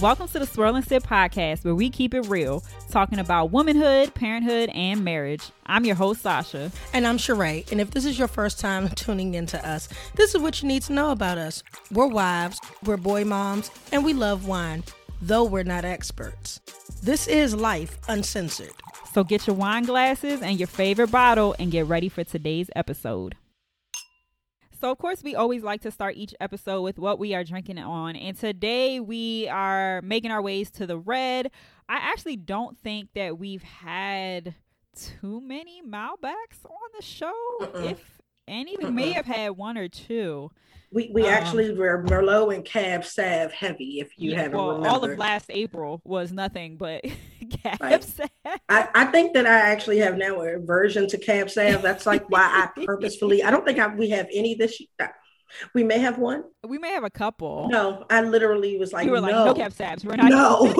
Welcome to the Swirl and Sip podcast, where we keep it real, talking about womanhood, parenthood, and marriage. I'm your host, Sasha. And I'm Sheree. And if this is your first time tuning into us, this is what you need to know about us. We're wives, we're boy moms, and we love wine, though we're not experts. This is Life Uncensored. So get your wine glasses and your favorite bottle and get ready for today's episode. So, of course, we always like to start each episode with what we are drinking on. And today we are making our ways to the red. I actually don't think that we've had too many Malbecs on the show. If any, we may have had one or two. We actually were Merlot and Cab Sav heavy, if you haven't remembered. All of last April was nothing but Cab Sav. I think that I actually have now a aversion to Cab Sav. That's like why I purposefully, I don't think we have any this year. We may have one. We may have a couple. No, I literally was like, you were like, no Cab Savs. We're not. No,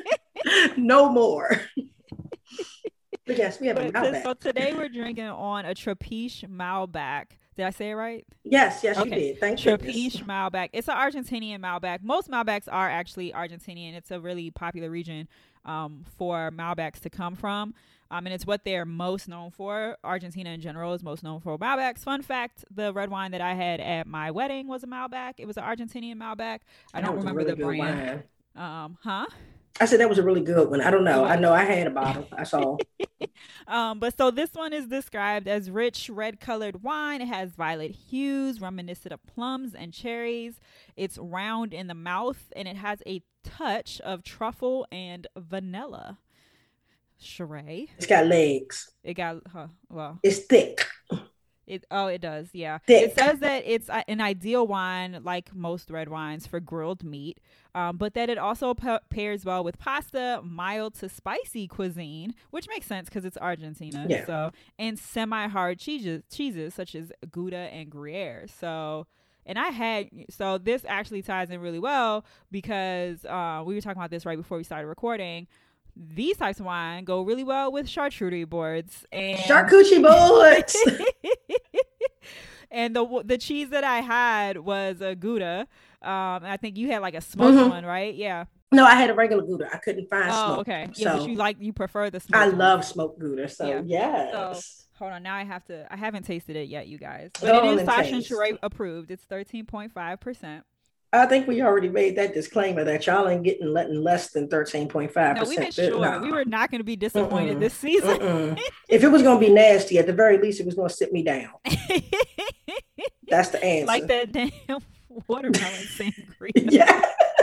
no more. But yes, we have a Malbec. So today we're drinking on a Trapiche Malbec. Did I say it right? Yes, okay. You did. Thank you. Trapiche Malbec. It's an Argentinian Malbec. Most Malbecs are actually Argentinian. It's a really popular region for Malbecs to come from. And it's what they're most known for. Argentina in general is most known for Malbecs. Fun fact, the red wine that I had at my wedding was a Malbec. It was an Argentinian Malbec. I don't remember the brand. I said that was a really good one. I don't know. I know I had a bottle. I saw. But so this one is described as rich red colored wine. It has violet hues reminiscent of plums and cherries. It's round in the mouth and it has a touch of truffle and vanilla. Sheree. It's got legs. It's thick. It does, yeah. Thick. It says that it's an ideal wine, like most red wines, for grilled meat, but that it also pairs well with pasta, mild to spicy cuisine, which makes sense because it's Argentina. Yeah. So, and semi-hard cheeses such as Gouda and Gruyere. So this actually ties in really well because we were talking about this right before we started recording. These types of wine go really well with charcuterie boards and charcuterie boards. And the cheese that I had was a Gouda. I think you had like a smoked one, right? Yeah. No, I had a regular Gouda. I couldn't find smoked. Oh, okay. Yeah, so, but you prefer the smoked. I love smoked Gouda. So yes. So, hold on. Now I haven't tasted it yet, you guys. But it is Sasha and Sheree approved. It's 13.5%. I think we already made that disclaimer that y'all ain't getting less than 13.5%. No, we made sure we were not going to be disappointed this season. If it was going to be nasty, at the very least, it was going to sit me down. That's the answer. Like that damn watermelon sangria. Yeah.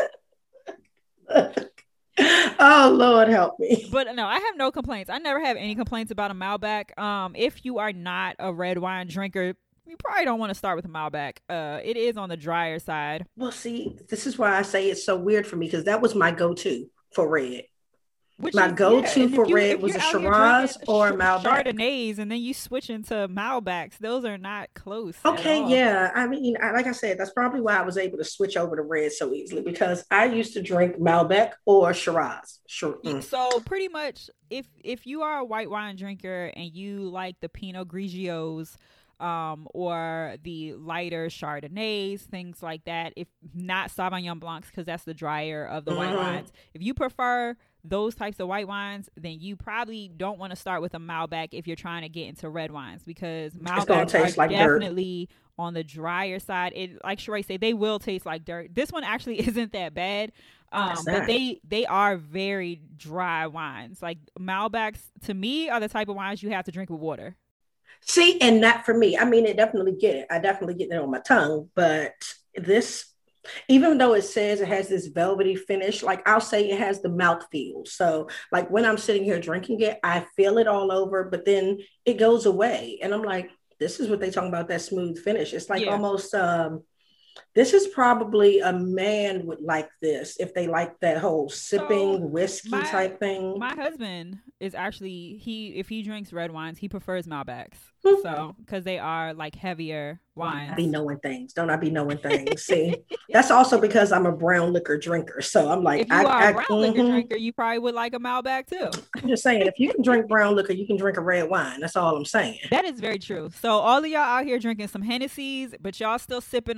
Oh, Lord, help me. But no, I have no complaints. I never have any complaints about a Malbec. If you are not a red wine drinker, you probably don't want to start with a Malbec. It is on the drier side. Well, see, this is why I say it's so weird for me because that was my go-to for red. My go-to for red was a Shiraz or a Malbec. Chardonnays, and then you switch into Malbecs. Those are not close. Okay, yeah. I mean, like I said, that's probably why I was able to switch over to red so easily because I used to drink Malbec or Shiraz. So pretty much, if you are a white wine drinker and you like the Pinot Grigios, or the lighter Chardonnays, things like that. If not Sauvignon Blancs, because that's the drier of the white wines. If you prefer those types of white wines, then you probably don't want to start with a Malbec if you're trying to get into red wines because Malbecs are definitely on the drier side. It, like Sheree said, they will taste like dirt. This one actually isn't that bad. But they are very dry wines. Like Malbecs, to me, are the type of wines you have to drink with water. See, and not for me. I mean, I definitely get it on my tongue, but this, even though it says it has this velvety finish, like I'll say it has the mouthfeel. So like when I'm sitting here drinking it, I feel it all over, but then it goes away. And I'm like, this is what they talking about, that smooth finish. It's like almost, this is probably a man would like this if they like that whole sipping whiskey type thing. My husband is actually, if he drinks red wines, he prefers Malbecs. So, because they are like heavier wines. I be knowing things. Don't I be knowing things? See, that's also because I'm a brown liquor drinker. So I'm like, if you are a brown liquor drinker, you probably would like a Malbec too. I'm just saying, if you can drink brown liquor, you can drink a red wine. That's all I'm saying. That is very true. So all of y'all out here drinking some Hennessy's, but y'all still sipping on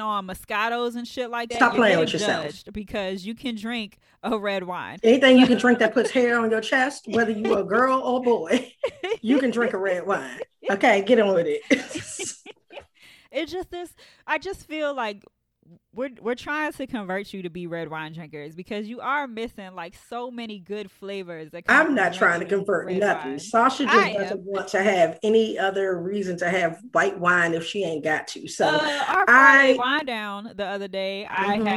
Moscatos and shit like that, Stop you're playing getting with yourself. judged because you can drink a red wine. Anything you can drink that puts hair on your chest, whether you're a girl or boy, you can drink a red wine. Okay, get on with it. It's just this. I just feel like we're trying to convert you to be red wine drinkers because you are missing like so many good flavors. I'm not trying to convert nothing. Wine. Sasha just doesn't want to have any other reason to have white wine if she ain't got to. So our Friday wine down the other day,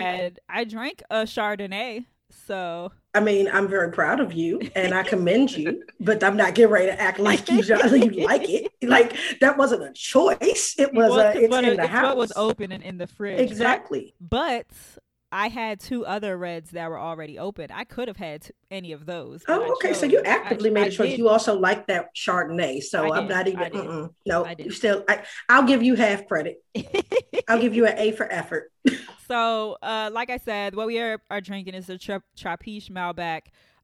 I drank a Chardonnay. So I mean, I'm very proud of you and I commend you, but I'm not getting ready to act like you like it. Like that wasn't a choice. It was it's in the house. What was open and in the fridge. Exactly. But I had 2 other reds that were already open. I could have had any of those. Oh, okay. So you actively made a choice. You also like that Chardonnay. So I'm not even. No, you still. I'll give you half credit. I'll give you an A for effort. So, like I said, what we are drinking is the Trapiche Malbec.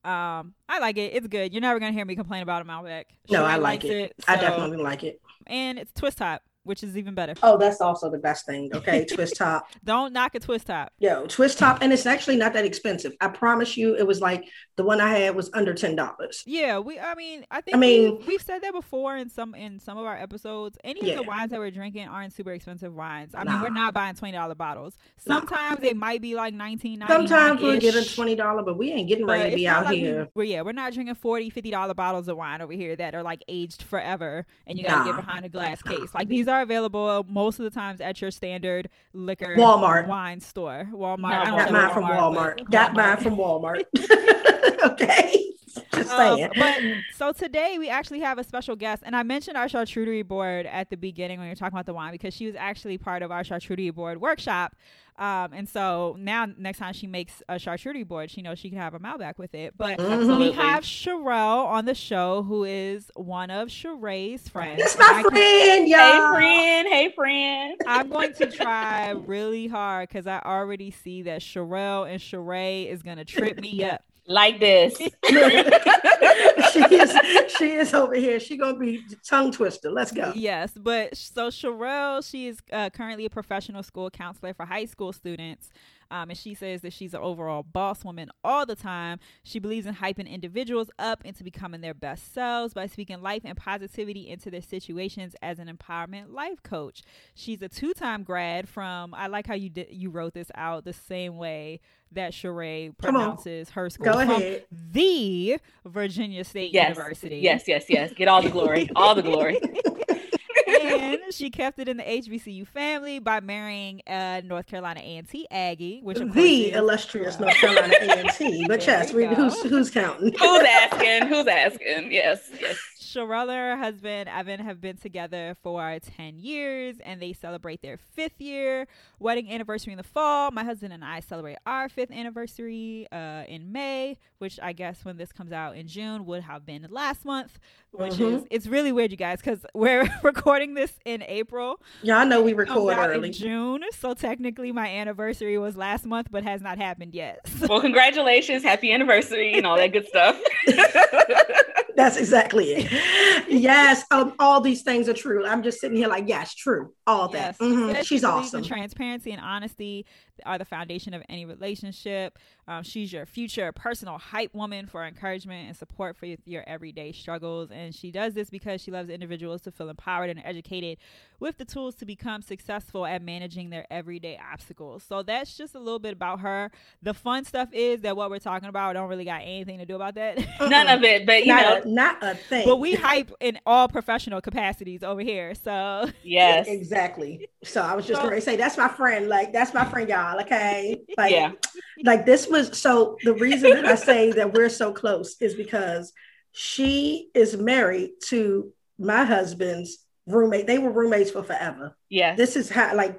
I like it. It's good. You're never gonna hear me complain about a Malbec. No, I like it. I definitely like it. And it's twist top, which is even better. Oh, that's also the best thing. Okay, twist top. Don't knock a twist top. Yo, twist top, and it's actually not that expensive. I promise you, it was like the one I had was under $10. Yeah, I think we've said that before in some of our episodes. Any of the wines that we're drinking aren't super expensive wines. I mean, we're not buying $20 bottles. Sometimes they might be like $19.99. Sometimes we're getting $20, but we ain't getting ready to be out here. We're not drinking $40, $50 bottles of wine over here that are like aged forever, and you gotta get behind a glass case. Like these are available most of the times at your standard liquor Walmart wine store. Walmart. I got mine from Walmart. Got mine from Walmart. Okay. Just saying. But so today we actually have a special guest, and I mentioned our charcuterie board at the beginning when we were talking about the wine because she was actually part of our charcuterie board workshop. And so now next time she makes a charcuterie board, she knows she can have a Malbec with it. But we have Sherelle on the show, who is one of Sheree's friends. It's my friend, y'all. Hey friend. I'm going to try really hard because I already see that Sherelle and Sheree is going to trip me up. Like this. she is over here. She gonna be tongue twister. Let's go. Yes, but so Sherelle, she is currently a professional school counselor for high school students. And she says that she's an overall boss woman all the time. She believes in hyping individuals up into becoming their best selves by speaking life and positivity into their situations as an empowerment life coach. She's a 2-time grad from, I like how you wrote this out the same way that Sheree pronounces her school. Go ahead. The Virginia State University. Yes. Get all the glory. All the glory. And she kept it in the HBCU family by marrying North Carolina A&T Aggie, which of the illustrious North Carolina A&T. But yes, who's counting? Who's asking? Yes. Sherelle and her husband Evan have been together for 10 years, and they celebrate their 5th year wedding anniversary in the fall. My husband and I celebrate our 5th anniversary in May, which I guess when this comes out in June would have been last month, which is, it's really weird, you guys, because we're recording this in April. Yeah, I know we record early. In June, so technically my anniversary was last month, but has not happened yet. Well, congratulations, happy anniversary, and all that good stuff. That's exactly it. Yes, all these things are true. I'm just sitting here like, yes, true. All that. She's awesome. Transparency and honesty are the foundation of any relationship. She's your future personal hype woman for encouragement and support for your everyday struggles. And she does this because she loves individuals to feel empowered and educated with the tools to become successful at managing their everyday obstacles. So that's just a little bit about her. The fun stuff is that what we're talking about don't really got anything to do about that. None of it, but not a thing. But we hype in all professional capacities over here. So yes, exactly. So I was just going to say, that's my friend. Like, that's my friend, y'all. Okay. Like this was, so the reason that I say that we're so close is because she is married to my husband's roommate. They were roommates for forever. Yeah. This is how, like,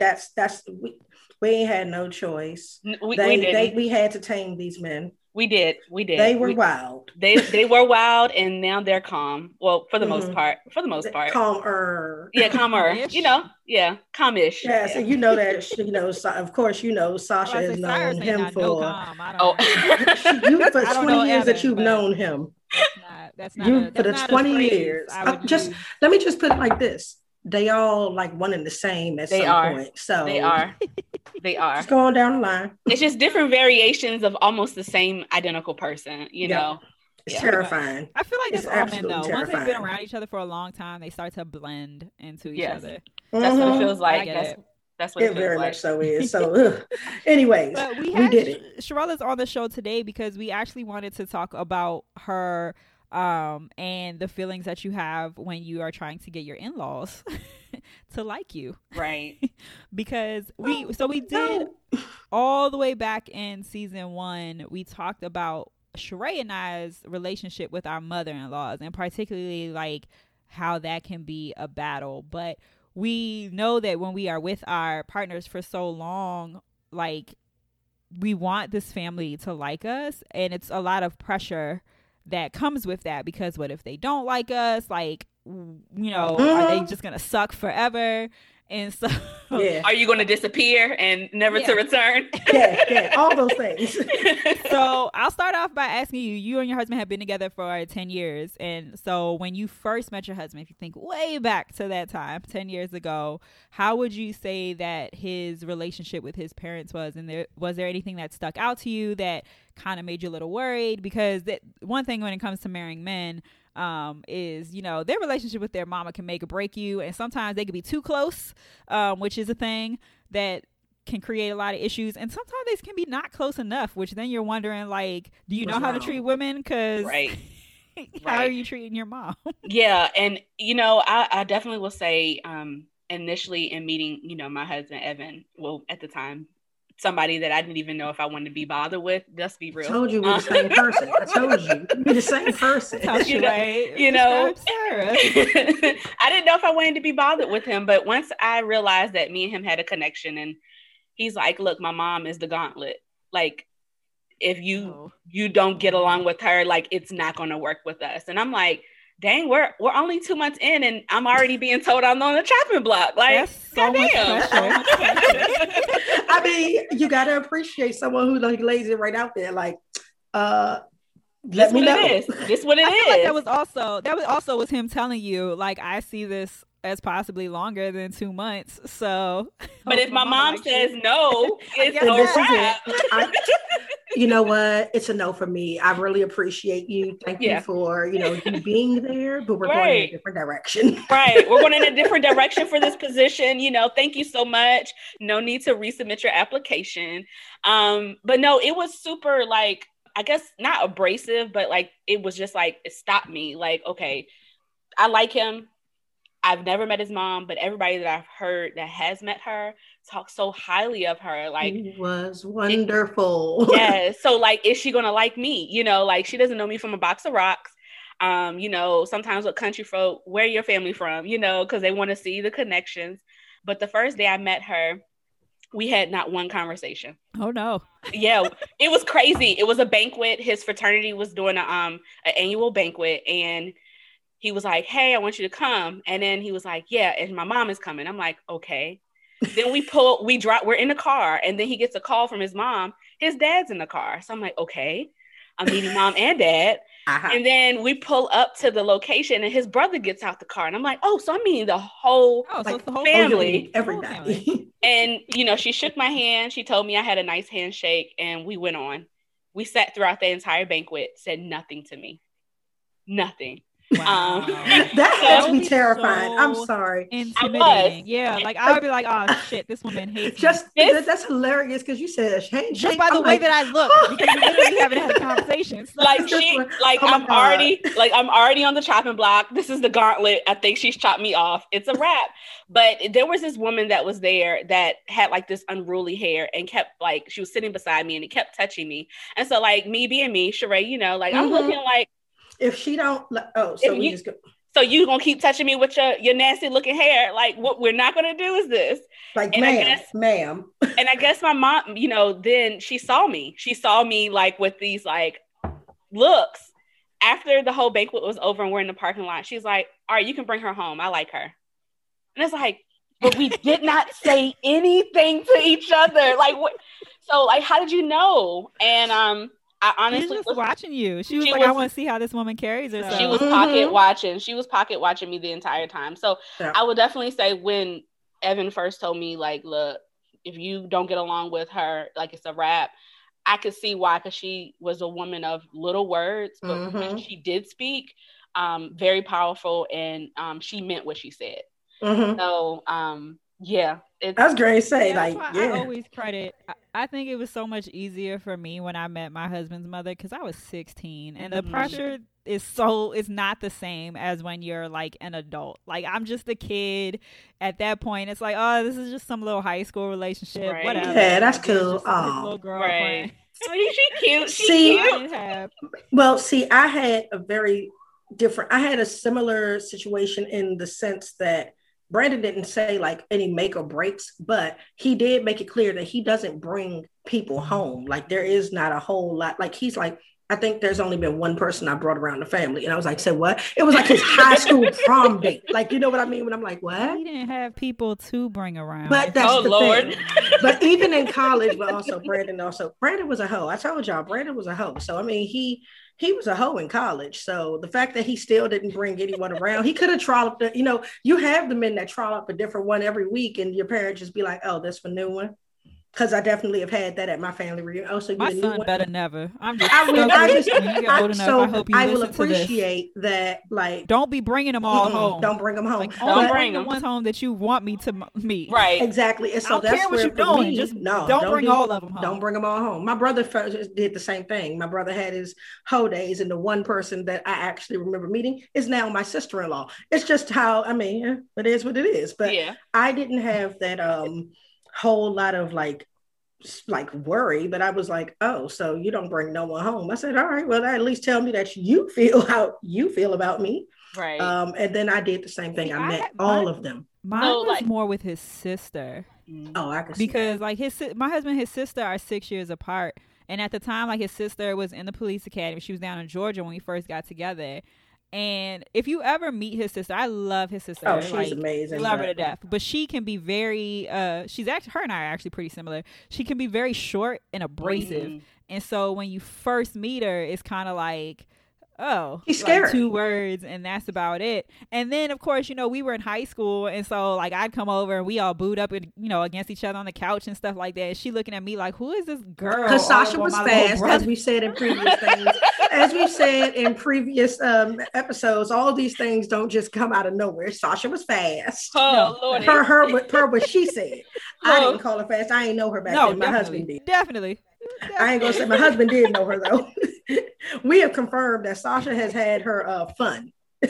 we ain't had no choice. We had to tame these men. We did. They were wild. They were wild, and now they're calm. Well, for the most part. Calmer. Yeah, calmer. You know, yeah, calmish. Yeah, so you know that. Of course, Sasha has known him for. For 20 years that you've known him. That's not. For the 20 years. Let me just put it like this. they all like one and the same at They some are. point. So They are. They are. Just going down the line. It's just different variations of almost the same identical person, you know? It's terrifying. I feel like It's it's all men absolutely though. Once they've been terrifying. around each other for a long time, they start to blend into each Yes. other. That's what it feels I like. get it. That's what it It feels very like. much so is. So, anyways, But we did it. Sharella's on the show today because we actually wanted to talk about her and the feelings that you have when you are trying to get your in-laws to like you. Right. Because we did all the way back in season 1, we talked about Sheree and I's relationship with our mother-in-laws, and particularly like how that can be a battle. But we know that when we are with our partners for so long, like, we want this family to like us, and it's a lot of pressure that comes with that, because what if they don't like us? Like, you know, are they just gonna suck forever? And so Are you going to disappear and never to return? Yeah, all those things. So I'll start off by asking you and your husband have been together for 10 years. And so when you first met your husband, if you think way back to that time, 10 years ago, how would you say that his relationship with his parents was? And was there anything that stuck out to you that kind of made you a little worried? Because one thing when it comes to marrying men, is, you know, their relationship with their mama can make or break you, and sometimes they can be too close, which is a thing that can create a lot of issues, and sometimes they can be not close enough, which then you're wondering, like, do you know how to treat women? Because how are you treating your mom? Yeah, and you know, I definitely will say, initially in meeting, you know, my husband Evan, well, at the time, somebody that I didn't even know if I wanted to be bothered with. Let's be real. I told you we're the same person. I told you we're the same person. You know, I didn't know if I wanted to be bothered with him, but once I realized that me and him had a connection, and he's like, "Look, my mom is the gauntlet. Like, if you don't get along with her, like, it's not going to work with us." And I'm like, dang, we're only 2 months in, and I'm already being told I'm on the chopping block. Like, so much pressure. I mean, you got to appreciate someone who like lays it right out there. Like, let me know. This what it is. Like that was also him telling you, like, I see this as possibly longer than 2 months. So, but if my mom says no, it's a wrap. You know what? It's a no for me. I really appreciate you. Thank you for, you know, you being there, but we're going in a different direction. Right. We're going in a different direction for this position. You know, thank you so much. No need to resubmit your application. But no, it was super, like, I guess not abrasive, but like, it was just like, it stopped me. Like, okay, I like him. I've never met his mom, but everybody that I've heard that has met her talk so highly of her. Like, it was wonderful. Yeah. So like, is she going to like me? You know, like, she doesn't know me from a box of rocks. You know, sometimes with country folk, where your family from, you know, because they want to see the connections. But the first day I met her, we had not one conversation. Oh no. Yeah, it was crazy. It was a banquet. His fraternity was doing an annual banquet, and he was like, "Hey, I want you to come." And then he was like, "Yeah, and my mom is coming." I'm like, "Okay." Then we're in the car, and then he gets a call from his mom. His dad's in the car. So I'm like, "Okay, I'm meeting mom and dad." And then we pull up to the location, and his brother gets out the car, and I'm like, "Oh, so I'm meeting the whole, the whole family, everybody." And you know, she shook my hand. She told me I had a nice handshake, and we went on. We sat throughout the entire banquet, said nothing to me, nothing. Wow. That has to be terrifying. So I'm sorry. Intimidating. Yeah, like I would be like, "Oh shit, this woman hates me." That's hilarious because you said just by the way that I look, because we literally haven't had a conversation. So. I'm already on the chopping block. This is the gauntlet. I think she's chopped me off. It's a wrap. But there was this woman that was there that had like this unruly hair and kept like, she was sitting beside me and it kept touching me. And so like, me being me, Sheree, you know, like I'm looking like, if she don't, so you gonna keep touching me with your nasty looking hair? Like, what we're not gonna do is this. Like, and ma'am. And I guess my mom, you know, then she saw me like with these like looks. After the whole banquet was over and we're in the parking lot, she's like, "All right, you can bring her home. I like her." And it's like, but we did not say anything to each other. Like, what? So like, how did you know? And I She's honestly just was watching you. She was she like, I was- want to see how this woman carries herself. she was pocket watching. She was pocket watching me the entire time. So Yeah. I would definitely say when Evan first told me, like, look, if you don't get along with her, like, it's a wrap. I could see why, because she was a woman of little words, but when she did speak, very powerful, and she meant what she said. So yeah, I was going to say, That's like, why yeah. I always credit. I think it was so much easier for me when I met my husband's mother because I was 16, and the pressure is not the same as when you're like an adult. Like, I'm just a kid at that point. It's like, oh, this is just some little high school relationship, Right. whatever. Yeah, that's Like, it's cool. just his Aw. little girlfriend. Right. Oh, she cute. She See- I cute. didn't have. Well, see, I had a similar situation in the sense that Brandon didn't say like any make or breaks, but he did make it clear that he doesn't bring people home. Like, there is not a whole lot. Like, he's like, I think there's only been one person I brought around the family. And I was like, said what? It was like his high school prom date. Like, you know what I mean? When I'm like, what? He didn't have people to bring around. But that's Oh, the Lord. thing. But even in college, but also Brandon was a hoe. I told y'all, Brandon was a hoe. So I mean, he was a hoe in college. So the fact that he still didn't bring anyone around, he could have trolloped. You have the men that trollop a different one every week, and your parents just be like, "Oh, this one new one." Because I definitely have had that at my family reunion. Oh, so you my a new son one? better never. I'm just. I mean, I just, when you get old enough, I hope you I will listen to this. appreciate that. Like, Don't be bringing them all home. don't bring them home. Like, Don't only But- bring bring the 'em. ones home that you want me to meet. Right. Exactly. And so I don't that's care what where you're for doing. me, Just no, don't bring all of them home. Don't bring them all home. My brother did the same thing. My brother had his hoe days, and the one person that I actually remember meeting is now my sister-in-law. It's just how, I mean, it is what it is. But Yeah. I didn't have that whole lot of like worry, but I was like, oh, so you don't bring no one home. I said, all right, well, at least tell me that you feel how you feel about me. Right. And then I did the same thing. See, I met I- all of them. Mine No, was like- more with his sister Oh, I can see because like my husband and his sister are 6 years apart, and at the time, like, his sister was in the police academy. She was down in Georgia when we first got together. And if you ever meet his sister, I love his sister. Oh, she's like, amazing, Love her but- to death. But she can be very she's actually, her and I are actually pretty similar. She can be very short and abrasive. Mhm. And so when you first meet her, it's kind of like, oh, She's like scary. 2 words and that's about it. And then of course, we were in high school, and so like I'd come over and we all booed up and against each other on the couch and stuff like that. And she looking at me like, who is this girl? Because all Sasha over was my little fast, brother? as we said in previous things. As we said in previous episodes, all these things don't just come out of nowhere. Sasha was fast. Oh, Lord. Per what she said. I Oh. didn't call her fast. I ain't know her back No, then. My husband did. definitely. I ain't gonna say my husband did know her though. We have confirmed that Sasha has had her fun.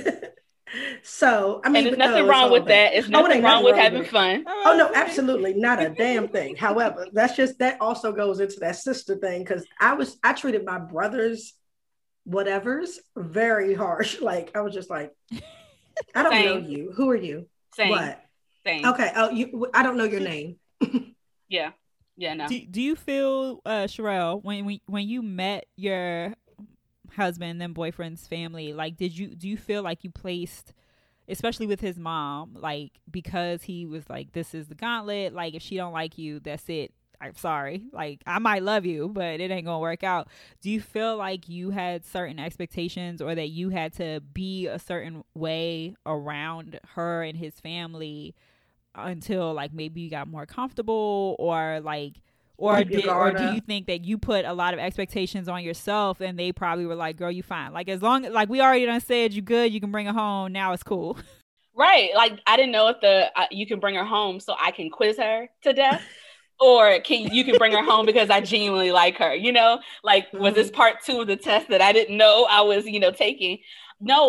So I mean, And there's but no, nothing it's wrong all with bad. that. It's Oh, it nothing ain't wrong with nothing having it. fun. Oh no, absolutely not a damn thing. However, that also goes into that sister thing because I treated my brothers whatevers very harsh. Like I was just like, I don't know Same. you. Who are you? Same. What? Same. Okay. Oh, I don't know your name. Yeah. Yeah, no. Do you feel, Sherelle, when you met your husband and then boyfriend's family, like do you feel like you placed, especially with his mom, like because he was like, this is the gauntlet, like if she don't like you, that's it, I'm sorry, like I might love you but it ain't gonna work out. Do you feel like you had certain expectations or that you had to be a certain way around her and his family until like maybe you got more comfortable, or like or Keep your guard do up. you think that you put a lot of expectations on yourself and they probably were like, girl, you fine, like as long like we already done said you good, you can bring her home, now it's cool. Right. Like, I didn't know if you can bring her home so I can quiz her to death. Or you can bring her home because I genuinely like her, like, was this part 2 of the test that I didn't know I was, taking? No,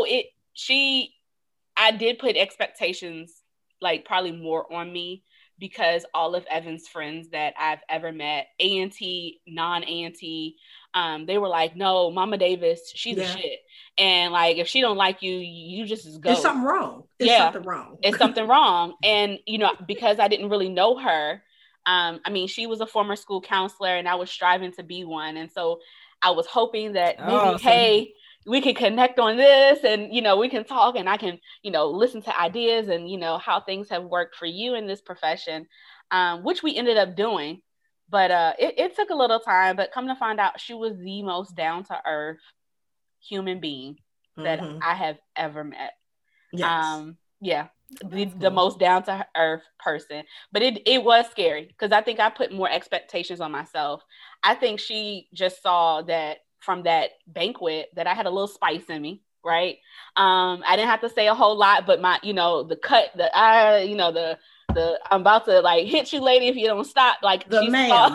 I did put expectations, like probably more on me because all of Evan's friends that I've ever met, A&T, non-A&T, they were like, no, Mama Davis, she's a shit. And like, if she don't like you, you just go. There's something wrong. Something wrong. It's something wrong. And, because I didn't really know her, I mean, she was a former school counselor and I was striving to be one. And so I was hoping that maybe, hey, we can connect on this and, we can talk and I can, listen to ideas and, how things have worked for you in this profession, which we ended up doing. But it took a little time, but come to find out, she was the most down to earth human being that I have ever met. Yes. Yeah. The most down to earth person. But it was scary because I think I put more expectations on myself. I think she just saw that from that banquet that I had a little spice in me, right? I didn't have to say a whole lot, but my, the cut, the I'm about to like hit you, lady, if you don't stop. Like the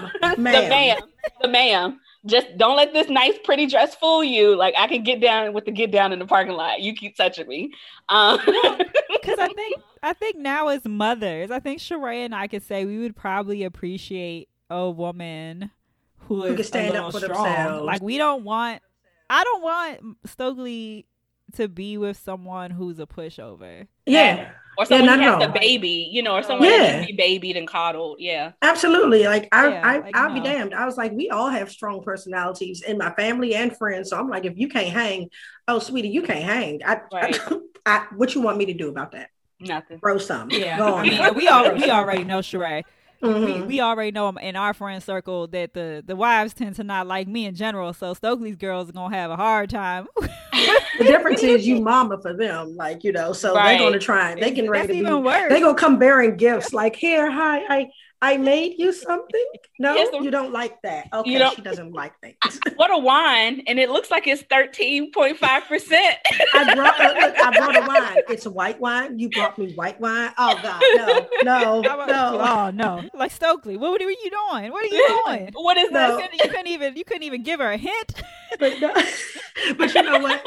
ma'am. Just don't let this nice, pretty dress fool you. Like I can get down in the parking lot. You keep touching me. Because I think now as mothers, I think Sheree and I could say we would probably appreciate a woman who can stand up for themselves. Like I don't want Stokely to be with someone who's a pushover. Yeah. Or someone who has a baby, or someone that needs to be babied and coddled. Yeah. Absolutely. Like I'll be damned. I was like, we all have strong personalities in my family and friends. So I'm like, if you can't hang, oh sweetie, you can't hang. What you want me to do about that? Nothing. Throw something. Yeah. Go on. We already know, Sheree. Mm-hmm. We already know in our friend circle that the wives tend to not like me in general. So Stokely's girls are gonna have a hard time. The difference is you mama for them, like, so they're gonna try and they can ready to be worse. They're gonna come bearing gifts like, here, hi, I made you something. No, you don't like that. Okay, she doesn't like things. What a wine, and it looks like it's 13.5%. I brought a wine. It's a white wine. You brought me white wine. Oh God, no. Oh no, like Stokely, what are you doing? What are you doing? What is that? You couldn't even give her a hint. But you know what?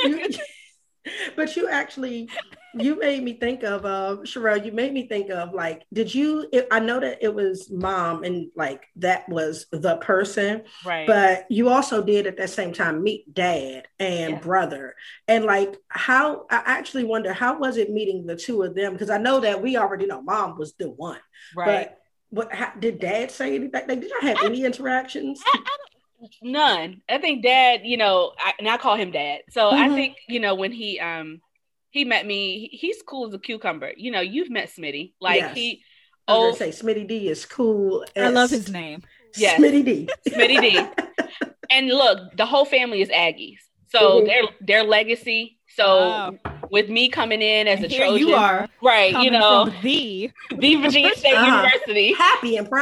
But you made me think of Sherelle. You made me think of like, I know that it was mom and like that was the person, right? But you also did at that same time meet dad and brother, and like I actually wonder how was it meeting the two of them, because I know that we already know mom was the one, right? But did dad say anything? Like, did y'all have any interactions? None. I think dad, and I call him dad. So I think, when he met me, he's cool as a cucumber. You've met Smitty. Like I was gonna say Smitty D is cool. I love his name. Yes. Smitty D. Smitty D. And look, the whole family is Aggies. So their legacy. So with me coming in as a Trojan, you are right, from the Virginia State University. Happy and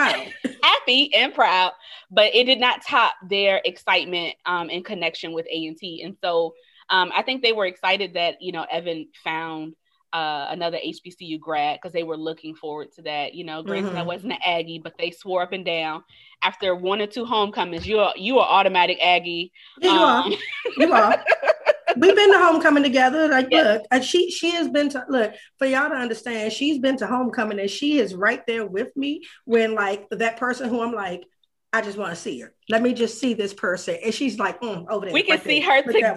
proud. But it did not top their excitement and connection with A&T. And so I think they were excited that, Evan found another HBCU grad because they were looking forward to that. Granted, I wasn't an Aggie, but they swore up and down after 1 or 2 homecomings, you are automatic Aggie. Yeah, you are. We've been to homecoming together. Like, look, she has been to, look, for y'all to understand, she's been to homecoming and she is right there with me when like that person who I'm like, I just want to see her. Let me just see this person. And she's like, over there. We can see her together.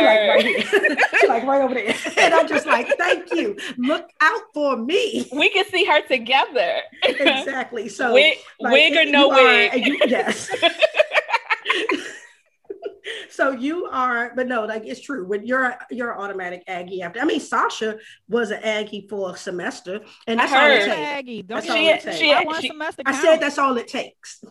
She's like right over there. And I'm just like, thank you. Look out for me. We can see her together. Exactly. So wig or no wig. Yes. So you are, but no, like it's true. When you're automatic Aggie after. I mean, Sasha was an Aggie for a semester, and that's all it takes. Aggie. That's all it takes. I said that's all it takes.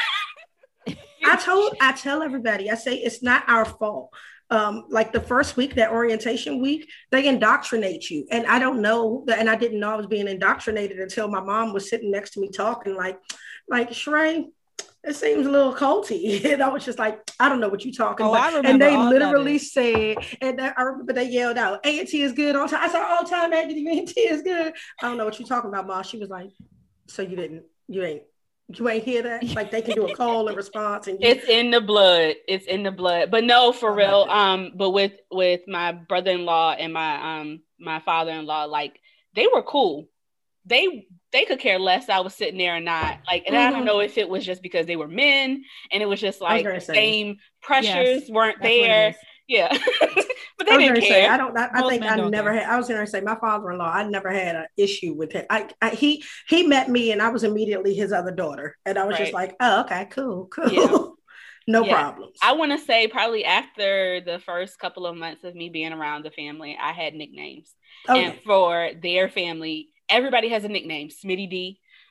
I tell everybody, I say it's not our fault. Like the first week, that orientation week, they indoctrinate you. And I don't know that, and I didn't know I was being indoctrinated until my mom was sitting next to me talking like Sheree, it seems a little culty. And I was just like, I don't know what you're talking about. And they literally said, and I remember they yelled out, A&T is good all time. I said, all time, A&T is good. I don't know what you're talking about, Ma. She was like, so you ain't hear that? Like they can do a call and response. And it's in the blood. It's in the blood. But no, for real. But with my brother-in-law and my father-in-law, like they were cool. They could care less. I was sitting there and not like, and I don't know if it was just because they were men and it was just like the same pressures weren't there. Yeah. But they didn't care. I was going to say my father-in-law, I never had an issue with him. He met me and I was immediately his other daughter. And I was just like, oh, okay, cool. Yeah. No problems. I want to say probably after the first couple of months of me being around the family, I had nicknames. Okay. And for their family, everybody has a nickname. Smitty D,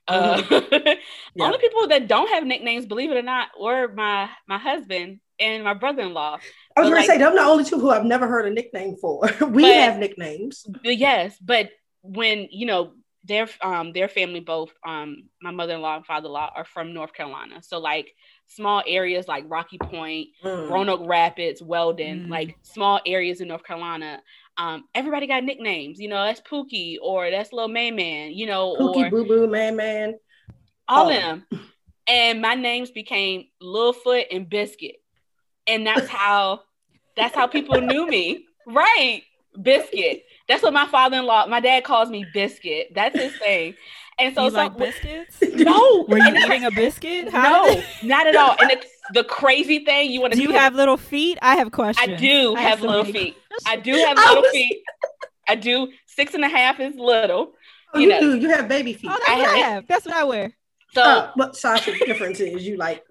Only people that don't have nicknames, believe it or not, were my husband and my brother-in-law. I was going to say, I'm the only two who I've never heard a nickname for. We have nicknames. Yes, but when, their family, both my mother-in-law and father-in-law, are from North Carolina. So like small areas like Rocky Point, Roanoke Rapids, Weldon, like small areas in North Carolina. Everybody got nicknames. That's Pookie, or that's Lil Man Man. Pookie, or Boo Boo, Man Man. All of them. And my names became Littlefoot and Biscuit, and that's how people knew me. Right, Biscuit. That's what my dad calls me, Biscuit. That's his thing. And so, you like biscuits? No. Were you eating a biscuit? No, not at all. And the crazy thing, you want to do you have little feet? I have questions. I do have little feet. I do have little feet. I do. 6.5 is little. Oh, you do. You have baby feet. Oh, that's what I have. That's what I wear. So, but Sasha, the difference is you like.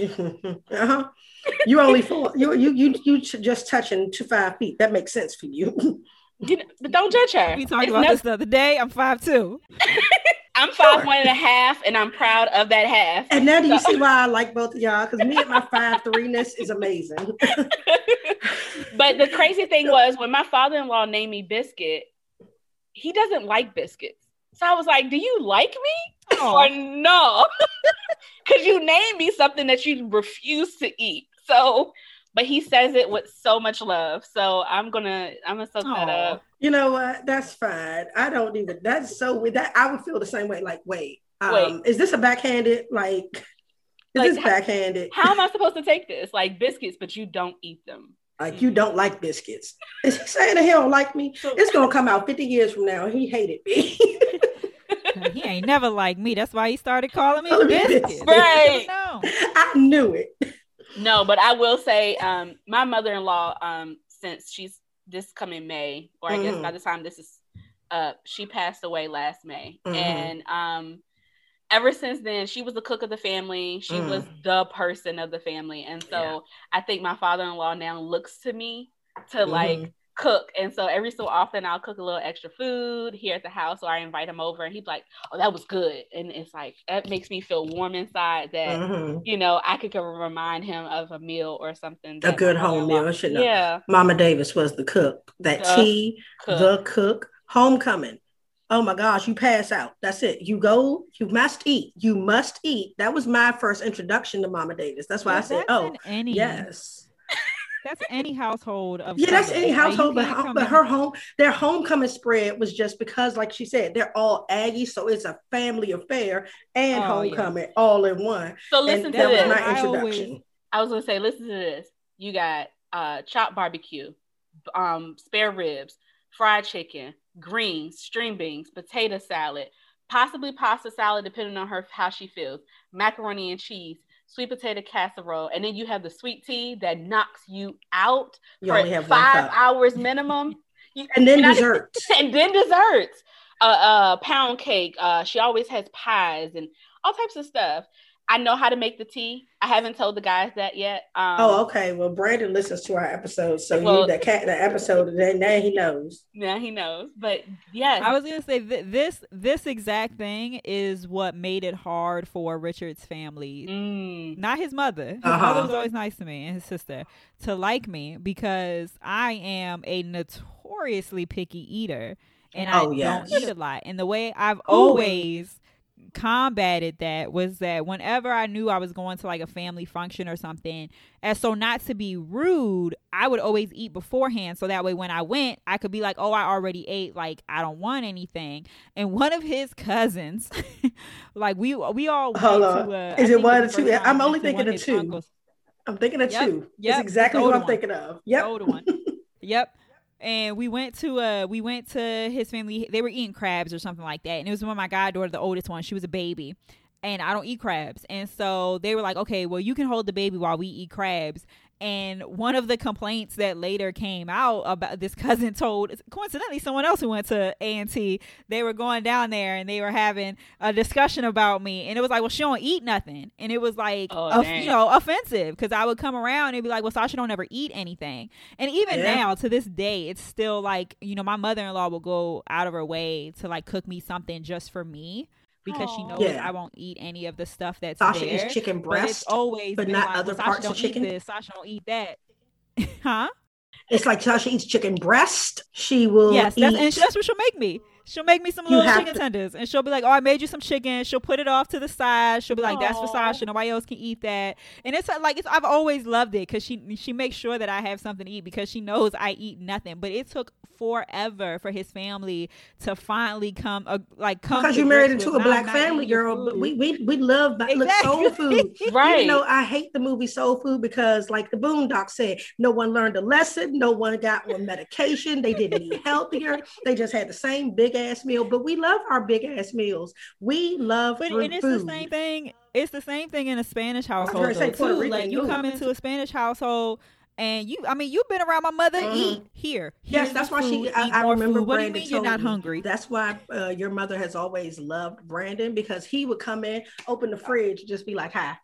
You're only 4. You just touching 5 feet. That makes sense for you. But don't judge her. We talked about this the other day. I'm 5'2". I'm 5'1.5", and I'm proud of that half. And now do you see why I like both of y'all? Because me and my 5'3"-ness is amazing. But the crazy thing was, when my father-in-law named me Biscuit, he doesn't like biscuits. So I was like, do you like me or no? Because you named me something that you refuse to eat. So, but he says it with so much love. So I'm gonna soak that up. You know what? That's fine. I don't even. That's so weird. That I would feel the same way. Like, wait. Is this a backhanded? Like, is this backhanded? How am I supposed to take this? Like biscuits, but you don't eat them. Like you don't like biscuits. Is he saying that he don't like me? It's gonna come out 50 years from now. He hated me. He ain't never liked me. That's why he started calling me biscuits. Right. I knew it. No, but I will say, my mother-in-law, since she's this coming May, or I guess by the time this is she passed away last May. And ever since then, she was the cook of the family. She was the person of the family. And so I think my father-in-law now looks to me to like cook. And so every so often I'll cook a little extra food here at the house, or I invite him over and he's like, oh, that was good. And it's like, that makes me feel warm inside that, I could remind him of a meal or something. A good home meal. Yeah. Mama Davis was the cook. The cook. Homecoming. Oh my gosh, you pass out. That's it. You go, you must eat. You must eat. That was my first introduction to Mama Davis. That's why I said, yes. That's any household of that's any household, but their homecoming spread was just because, like she said, they're all Aggies, so it's a family affair and homecoming all in one. So listen to this. That was my introduction. I was gonna say, listen to this. You got chopped barbecue, spare ribs, fried chicken, greens, string beans, potato salad, possibly pasta salad, depending on how she feels, macaroni and cheese, sweet potato casserole, and then you have the sweet tea that knocks you out for only have 5 hours minimum. And then desserts. And then desserts. Pound cake. She always has pies and all types of stuff. I know how to make the tea. I haven't told the guys that yet. Okay. Well, Brandon listens to our episodes, so the episode now he knows. Yeah, he knows. But yes, I was gonna say this exact thing is what made it hard for Richard's family, not his mother. His mother was always nice to me, and his sister, to like me because I am a notoriously picky eater, and I don't eat a lot. And the way I've always combated that was that whenever I knew I was going to like a family function or something, and so not to be rude, I would always eat beforehand, so that way when I went, I could be like, oh, I already ate, like I don't want anything. And one of his cousins, like we all hold on, is it one or two? I'm only thinking of two. I'm thinking of two. Yep. It's exactly what I'm thinking of. Yep. The older one. Yep. And we went to his family. They were eating crabs or something like that. And it was when my goddaughter, the oldest one, she was a baby. And I don't eat crabs. And so they were like, okay, well, you can hold the baby while we eat crabs. And one of the complaints that later came out about this cousin told, coincidentally, someone else who went to A&T, they were going down there and they were having a discussion about me. And it was like, well, she don't eat nothing. And it was like, offensive, because I would come around and be like, well, Sasha don't ever eat anything. And even now, to this day, it's still like, my mother-in-law will go out of her way to like cook me something just for me. because she knows Yeah. I won't eat any of the stuff that's Sasha there. eats chicken But it's breast, always but been not like, other well, Sasha parts don't of chicken. eat this, Sasha don't eat that. Huh? It's like Sasha eats chicken breast. She will Yes, eat. that's what she'll make me. She'll make me some You little have chicken to- tenders, and she'll be like, "Oh, I made you some chicken." She'll put it off to the side. She'll be like, "That's for Aw. Sasha. Nobody else can eat that." And it's like I've always loved it because she makes sure that I have something to eat because she knows I eat nothing. But it took forever for his family to finally come because to you married grips into with, a "Nah, black I'm not eating family, your girl. But food." we love look, soul food. Right. Even though I hate the movie Soul Food because, like the Boondocks said, no one learned a lesson. No one got on medication. They didn't eat healthier. They just had the same big ass meal. But we love our big ass meals. We love But fruit and it's food. the same thing. It's the same thing in a Spanish household gonna say though, Puerto too. Rican Like you too. come into a Spanish household and you've been around my mother. Eat here. Yes, Here's that's the why food, I eat more remember food. What do you Brandon mean you're told not me. hungry? That's why your mother has always loved Brandon because he would come in, open the fridge, just be like, "Hi,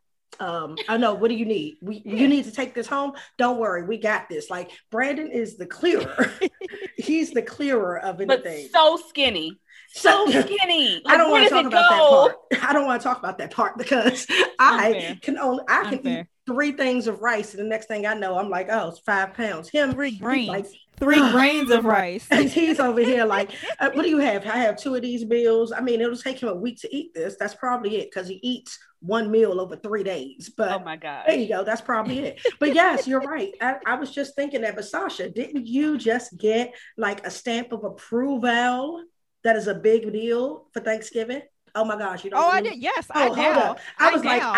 I know. What do you need? You need to take this home. Don't worry, we got this." Like Brandon is the clearer. He's the clearer of But anything. so skinny. So skinny. I don't where want to does talk it about that go? part. I don't want to talk about that part because Unfair. I can Unfair. eat 3 things of rice, and the next thing I know, I'm like, oh, it's 5 pounds. Him, 3 he's grains. like, 3 grains of rice. he's over here like, what do you have? I have 2 of these meals. I mean, it'll take him a week to eat this. That's probably it because he eats 1 meal over 3 days. But Oh my God. there you go. That's probably it. But yes, you're right. I was just thinking that. But Sasha, didn't you just get like a stamp of approval? That is a big deal for Thanksgiving. Oh my gosh, you don't. Oh, I really- did. Yes, Oh, hold up. I was like,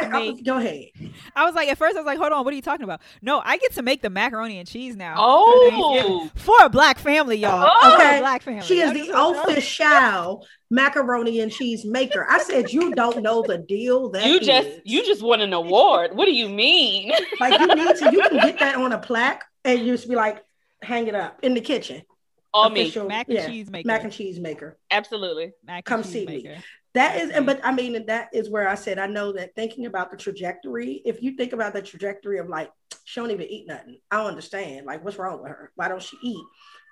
go ahead. I was like, at first, I was like, hold on, what are you talking about? No, I get to make the macaroni and cheese now. Oh. For a black family, y'all. Oh. For Okay. a black family. She is the official macaroni and cheese maker. I said, you don't know the deal that You is. just won an award. What do you mean? Like you can get that on a plaque and you just be like, hang it up in the kitchen. All me. Official, Mac and cheese maker. Mac and cheese maker. Absolutely. Mac and Come cheese see me. maker. That is, but I mean, that is where I said, I know that thinking about the trajectory, if you think about the trajectory of like, she don't even eat nothing. I don't understand. Like, what's wrong with her? Why don't she eat?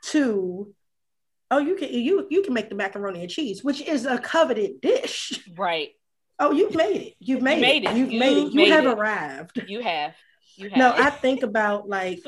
To, oh, you can make the macaroni and cheese, which is a coveted dish. Right. Oh, you've made it. You've made it. You've made it. You have arrived. You have. No, I think about like,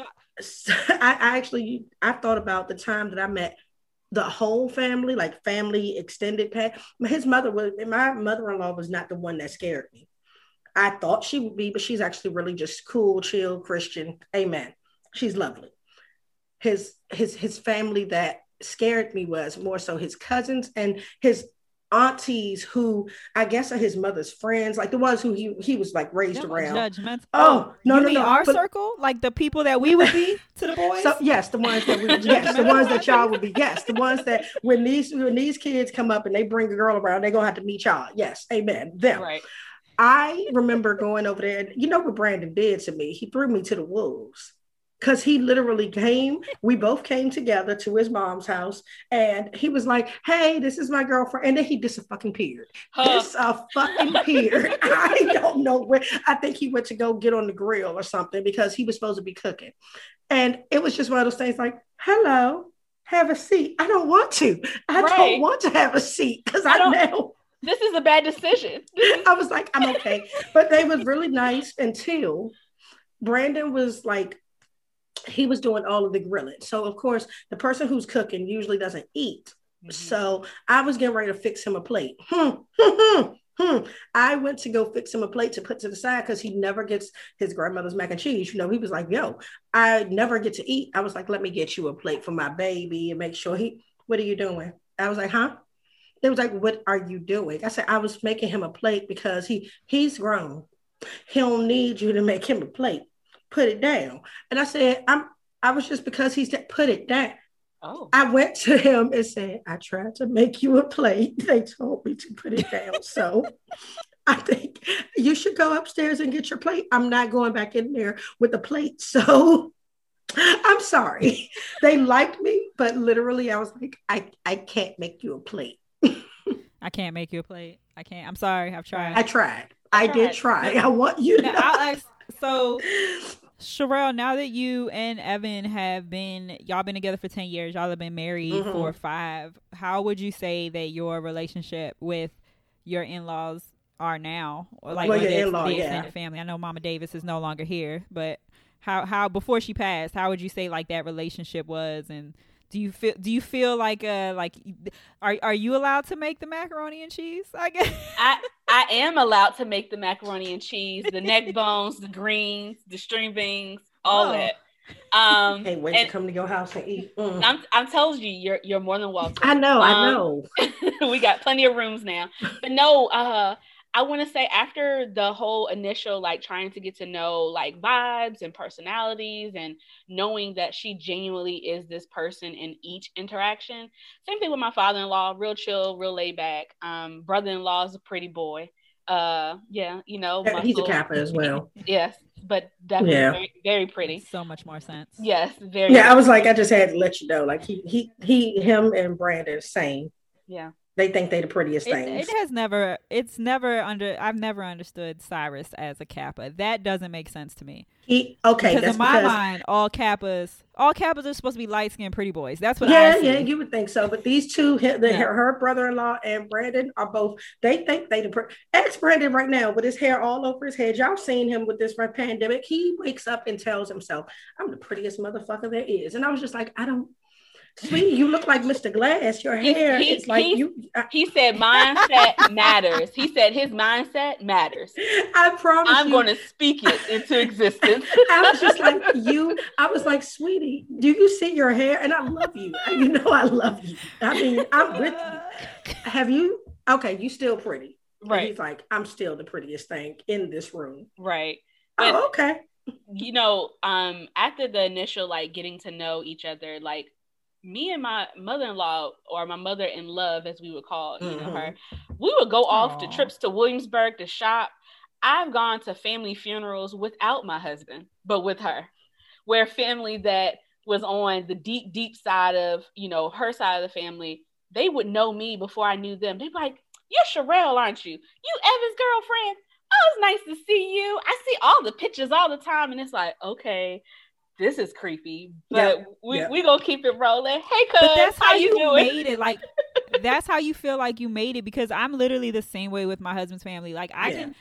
I thought about the time that I met the whole family, like family extended past. My mother-in-law was not the one that scared me. I thought she would be, but she's actually really just cool, chill, Christian. Amen. She's lovely. His family that scared me was more so his cousins and his aunties, who I guess are his mother's friends, like the ones who he was like raised around. Judgmental. Oh, no. Our circle, like the people that we would be to the boys. So yes, the ones that the ones that y'all would be. Yes, the ones that when these kids come up and they bring a girl around, they're gonna have to meet y'all. Yes, amen. Them. Right. I remember going over there, and you know what Brandon did to me? He threw me to the wolves. Because he literally came, we both came together to his mom's house, and he was like, "Hey, this is my girlfriend," and then he disappeared. Disappeared. I don't know where. I think he went to go get on the grill or something because he was supposed to be cooking, and it was just one of those things like, "Hello, have a seat." I don't want to. I don't want to have a seat because I know this is a bad decision. I was like, I'm okay, but they was really nice until Brandon was like. He was doing all of the grilling. So, of course, the person who's cooking usually doesn't eat. Mm-hmm. So I was getting ready to fix him a plate. I went to go fix him a plate to put to the side because he never gets his grandmother's mac and cheese. You know, he was like, yo, I never get to eat. I was like, let me get you a plate for my baby and make sure what are you doing? I was like, huh? They was like, what are you doing? I said, I was making him a plate because he's grown. He don't need you to make him a plate. Put it down. And I said, I was just because he said, put it down. Oh. I went to him and said, I tried to make you a plate. They told me to put it down. So I think you should go upstairs and get your plate. I'm not going back in there with a plate. So I'm sorry. They liked me, but literally I was like, I can't make you a plate. I can't make you a plate. I can't. I'm sorry. I've tried. I tried. I did try. I want you to know. I'll ask, so Sherelle, now that you and Evan y'all been together for 10 years, y'all have been married for 5. How would you say that your relationship with your in-laws are now, or like Well, your the in-law, extended family. I know Mama Davis is no longer here, but how before she passed, how would you say like that relationship was? And do you feel like are you allowed to make the macaroni and cheese? I guess I am allowed to make the macaroni and cheese, the neck bones, the greens, the string beans, all that. Hey, wait to come to your house and eat. I'm telling you, you're more than welcome. I know. We got plenty of rooms now. But no, I want to say after the whole initial like trying to get to know like vibes and personalities and knowing that she genuinely is this person in each interaction. Same thing with my father-in-law, real chill, real laid back. Brother-in-law is a pretty boy. Yeah, you know, he's a Kappa as well. Yes, but definitely very, very pretty. So much more sense. Yes, very. Yeah, I was like, I just had to let you know, like him and Brandon same. Yeah. They think they the prettiest things. I've never understood Cyrus as a Kappa. That doesn't make sense to me. Because in my mind, all Kappas are supposed to be light-skinned pretty boys. That's what I see. Yeah, you would think so. But these two, her brother-in-law and Brandon are both, they think they ask Brandon right now with his hair all over his head. Y'all seen him with this pandemic. He wakes up and tells himself, I'm the prettiest motherfucker there is. And I was just like, sweetie, you look like Mr. Glass. Your hair is like you. He said mindset matters. He said his mindset matters. I promise I'm going to speak it into existence. I was just like, I was like, sweetie, do you see your hair? And I love you. You know I love you. I mean, I'm with you. Have you? Okay, you still pretty. Right. And he's like, I'm still the prettiest thing in this room. Right. But, okay. You know, after the initial, like, getting to know each other, like, me and my mother-in-law, or my mother-in-love, as we would call you know her, we would go off to trips to Williamsburg to shop. I've gone to family funerals without my husband, but with her, where family that was on the deep, deep side of, you know, her side of the family, they would know me before I knew them. They'd be like, you're Sherelle, aren't you? You Evan's girlfriend? Oh, it's nice to see you. I see all the pictures all the time. And it's like, okay, this is creepy, but we gonna keep it rolling. Hey, cuz, but that's how you doing? Made it. Like, that's how you feel like you made it, because I'm literally the same way with my husband's family. Like,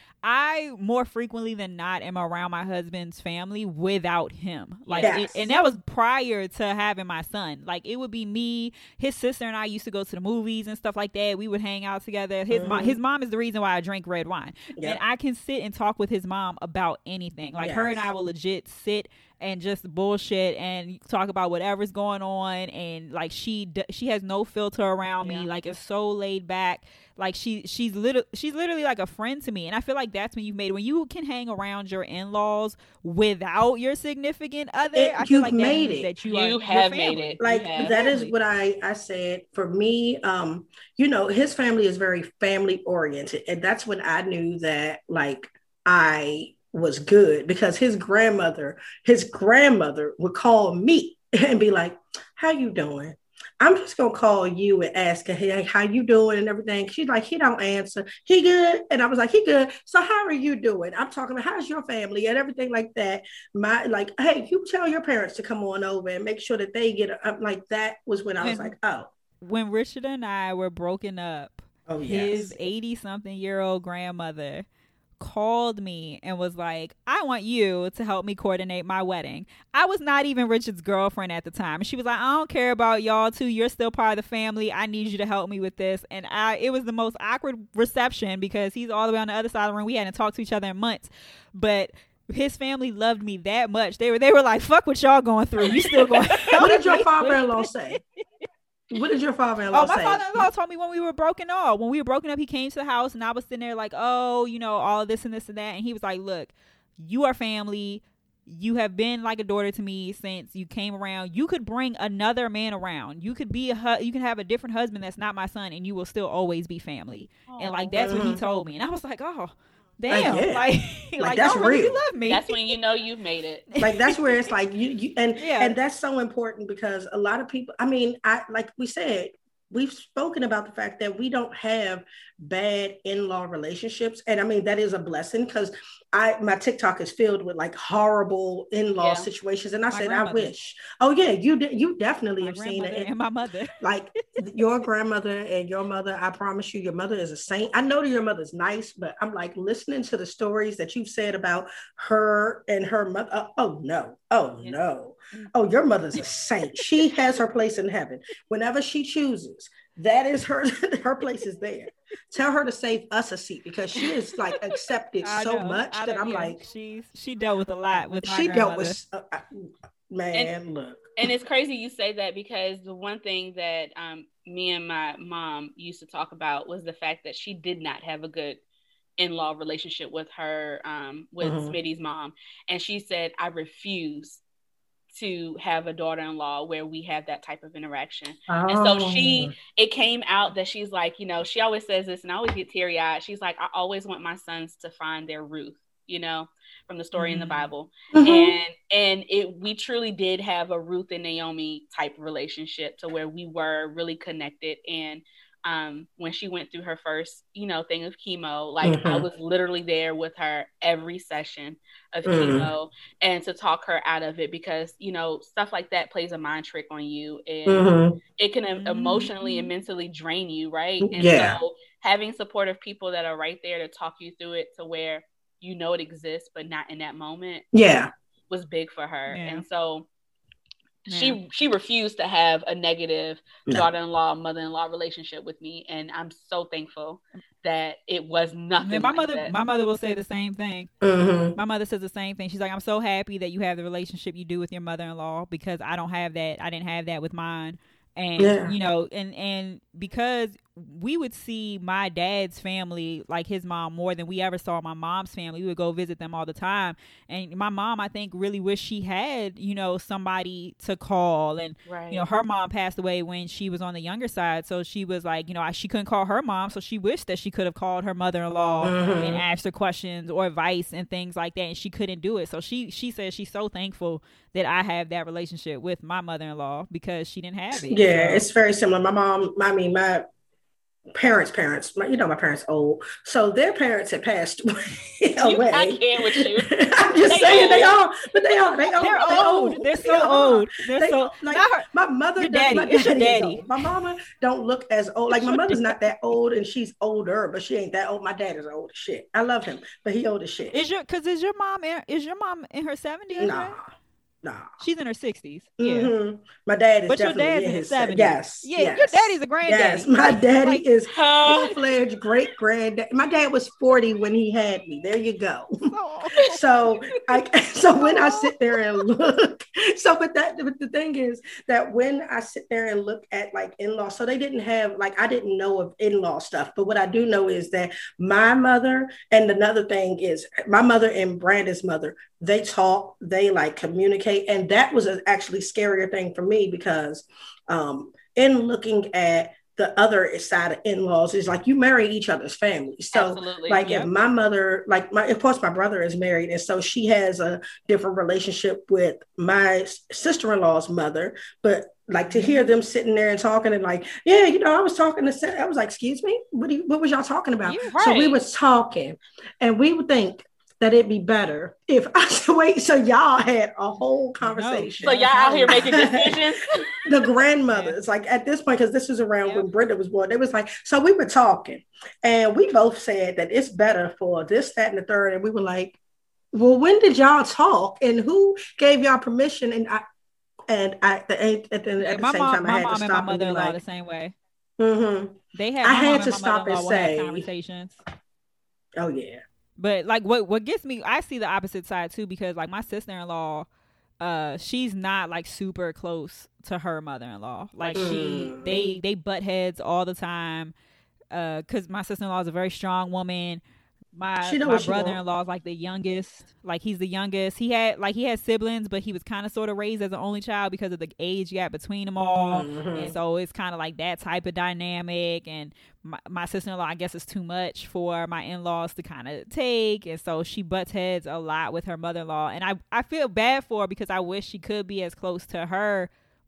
I more frequently than not am around my husband's family without him. Like, and that was prior to having my son. Like, it would be me, his sister, and I used to go to the movies and stuff like that. We would hang out together. His mom is the reason why I drink red wine, and I can sit and talk with his mom about anything. Like, her and I will legit sit and just bullshit and talk about whatever's going on, and like she has no filter around me. Like, it's so laid back. Like, she's literally like a friend to me, and I feel like that's when you can hang around your in-laws without your significant other. I feel like made it. That you have made it. Like, that is what I said. For me, you know, his family is very family oriented, and that's when I knew that, like, I was good, because his grandmother would call me and be like, how you doing? I'm just gonna call you and ask her, hey, how you doing and everything. She's like, he don't answer. He good? And I was like, he good. So how are you doing? I'm talking about how's your family and everything like that. Hey, you tell your parents to come on over and make sure that they get like that was when I was like, oh. When Richard and I were broken up, his 80-something-year-old grandmother called me and was like, I want you to help me coordinate my wedding. I was not even Richard's girlfriend at the time. She was like, I don't care about y'all two. You're still part of the family. I need you to help me with this. And it was the most awkward reception, because he's all the way on the other side of the room. We hadn't talked to each other in months, but his family loved me that much. They were like, fuck what y'all going through. You still going. What did your father-in-law say? What did your father-in-law say? My father-in-law told me when we were broken up. When we were broken up, he came to the house, and I was sitting there like, oh, you know, all this and this and that. And he was like, look, you are family. You have been like a daughter to me since you came around. You could bring another man around. You could be you can have a different husband that's not my son, and you will still always be family. And like, that's what he told me. And I was like, oh, damn, like that's real. Really love me. That's when you know you've made it. Like, that's where it's like you and that's so important, because a lot of people, I mean, like we said, we've spoken about the fact that we don't have bad in-law relationships. And I mean, that is a blessing, because my TikTok is filled with like horrible in-law situations. And I said, I wish. Oh yeah, you definitely have seen it. And my mother. Like your grandmother and your mother, I promise you, your mother is a saint. I know that your mother's nice, but I'm like listening to the stories that you've said about her and her mother. Oh no. Oh, your mother's a saint. She has her place in heaven whenever she chooses. That is her place is there. Tell her to save us a seat, because she is like accepted so much that I'm like, she dealt with a lot with my she grandmother. dealt with man. Look, and it's crazy you say that, because the one thing that me and my mom used to talk about was the fact that she did not have a good in-law relationship with her with Smitty's mom, and she said, I refuse to have a daughter-in-law where we have that type of interaction. And so it came out that she's like, you know, she always says this, and I always get teary-eyed. She's like, I always want my sons to find their Ruth, you know, from the story in the Bible. And we truly did have a Ruth and Naomi type relationship, to where we were really connected. And when she went through her first, you know, thing of chemo, like I was literally there with her every session of chemo, and to talk her out of it, because, you know, stuff like that plays a mind trick on you, and it can emotionally and mentally drain you, right? And so having supportive people that are right there to talk you through it, to where you know it exists but not in that moment, was big for her. And so she refused to have a negative daughter-in-law, mother-in-law relationship with me, and I'm so thankful that it was nothing. And my mother will say the same thing. My mother says the same thing. She's like, I'm so happy that you have the relationship you do with your mother-in-law, because I don't have that. I didn't have that with mine. And you know, and because we would see my dad's family, like his mom, more than we ever saw my mom's family. We would go visit them all the time. And my mom, I think, really wished she had, you know, somebody to call. And, you know, her mom passed away when she was on the younger side. So she was like, you know, she couldn't call her mom. So she wished that she could have called her mother-in-law and asked her questions or advice and things like that. And she couldn't do it. So she says she's so thankful that I have that relationship with my mother-in-law, because she didn't have it. Yeah, it's very similar. My mom, my parents, my parents old, so their parents had passed away. I can't with you. I'm just saying they are, but they are. They're old. They're so old. They're so like not my mother. Your daddy. It's your daddy. My mama don't look as old. Like my mother's not that old, and she's older, but she ain't that old. My dad is old as shit. I love him, but he old as shit. Is your mom in her 70s? Nah. Right? Nah. She's in her 60s. Yeah. My dad is, but definitely your dad's in his 70s. Yes. Yeah, your daddy's a granddaddy. Yes, my daddy is full-fledged great granddad. My dad was 40 when he had me. There you go. So when I sit there and look, but the thing is that when I sit there and look at like in-law, so they didn't have, like, I didn't know of in-law stuff, but what I do know is that my mother, and another thing is my mother and Brandon's mother, they talk, they like communicate. And that was actually scarier thing for me, because in looking at the other side of in-laws is like you marry each other's families. So like if my mother, of course my brother is married, and so she has a different relationship with my sister-in-law's mother, but like to hear them sitting there and talking and like, yeah, you know, I was talking to, I was like, excuse me, what was y'all talking about? Right. So we was talking, and we would think that it'd be better if I said, wait, so y'all had a whole conversation. So y'all out here making decisions? The grandmothers, like at this point, because this was around when Brenda was born, they was like, so we were talking, and we both said that it's better for this, that, and the third. And we were like, well, when did y'all talk, and who gave y'all permission? And at the same time, I had to stop and be like, the same way. They had. I had to stop and say conversations. Oh yeah. But like what gets me, I see the opposite side too, because like my sister-in-law, she's not like super close to her mother-in-law. Like they butt heads all the time. Cause my sister-in-law is a very strong woman. My brother-in-law is like the youngest. Like he's the youngest. He had siblings, but he was kind of sort of raised as an only child because of the age gap between them all. And so it's kind of like that type of dynamic. And my sister-in-law, I guess, is too much for my in-laws to kind of take. And so she butts heads a lot with her mother-in-law. And I feel bad for her, because I wish she could be as close to her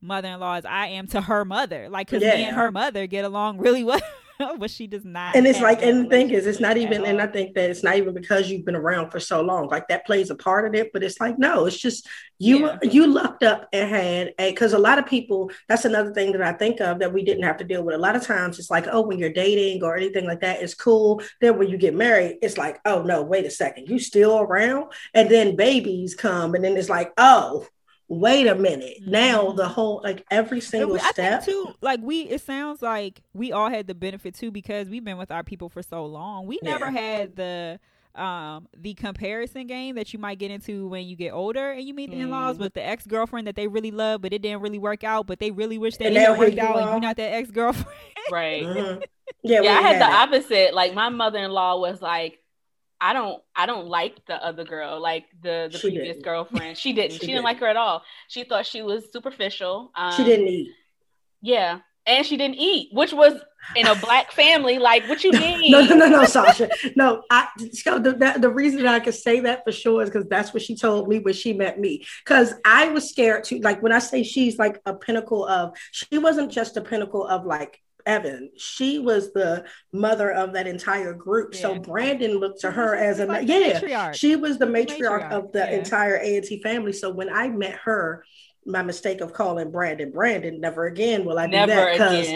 mother-in-law as I am to her mother. Like, because me and her mother get along really well. But she does not. And it's like, and the thing is, it's not even, and I think that it's not even because you've been around for so long. Like that plays a part of it, but it's like, no, it's just you lucked up and had because a lot of people, that's another thing that I think of that we didn't have to deal with. A lot of times it's like, oh, when you're dating or anything like that, it's cool. Then when you get married, it's like, oh no, wait a second, you still around? And then babies come, and then it's like, oh, wait a minute. Now the whole, like every single step too, like it sounds like we all had the benefit too, because we've been with our people for so long. We never had the comparison game that you might get into when you get older and you meet the in-laws with the ex-girlfriend that they really love, but it didn't really work out, but they really wish that it worked out and you're not that ex-girlfriend. Right. Yeah, I had the opposite. Like my mother-in-law was like, I don't like the other girl, like the previous girlfriend. She didn't. She didn't like her at all. She thought she was superficial. She didn't eat. Yeah. And she didn't eat, which was in a Black family. Like, what you mean? No, Sasha. No, the reason that I can say that for sure is because that's what she told me when she met me. Because I was scared too. Like when I say she's like a pinnacle of, she wasn't just a pinnacle of like Evan, she was the mother of that entire group. So Brandon looked to her as matriarch. She was the matriarch of the entire A&T family. So when I met her, my mistake of calling Brandon, never again will I do that,